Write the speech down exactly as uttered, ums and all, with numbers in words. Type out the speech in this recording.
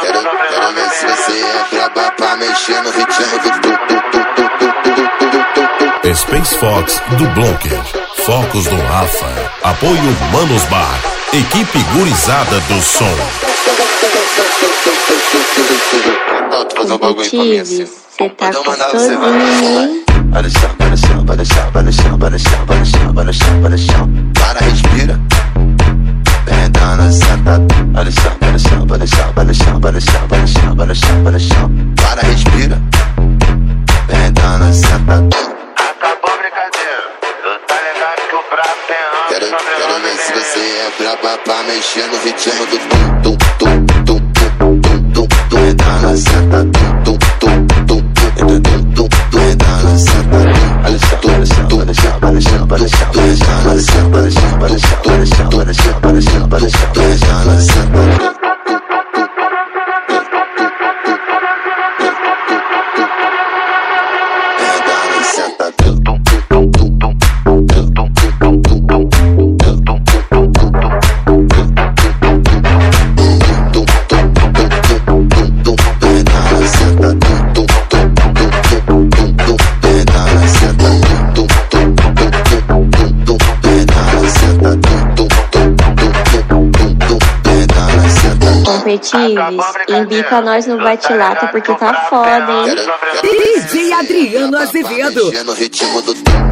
Quero, quero ver se você é braba pra mexer no ritmo do tu, tu, tu, tu, tu, tu. Space Fox do Blocker, Focos do Rafa, apoio Manos Bar, equipe gurizada do som. Tives, cê tá gostosinho, hein? Vai no chão, vai no chão, vai no chão, vai no chão, vai no chão, vai no chão, vai no chão, vai no chão. Para, respira. Vem dando senta. Vai no chão, vai no chão, vai no chão, vai no chão, vai no chão, vai no chão, vai no chão, vai no chão. Para, respira. Vem dando senta. Acabou a brincadeira. Tu tá ligado que o brabo tem ranço. Quero, quero ver se você é braba pra mexer no ritmo do tum, tum, tum, tum, tum, tum, tum, tum. Vem dando senta. Tum, tum, tum, tum, tum, tum, tum. Vem dando senta. Vai no chão, vai no chão, vai no chão, vai no chão, vai no chão. Vem dando senta. Vai no chão, vai no chão, vai no chão, vai no chão, vai no chão, vai no chão. Vem dando senta. Tives, embica nós no bate-lata porque tá foda, hein? D J Adriano Azevedo. No ritmo do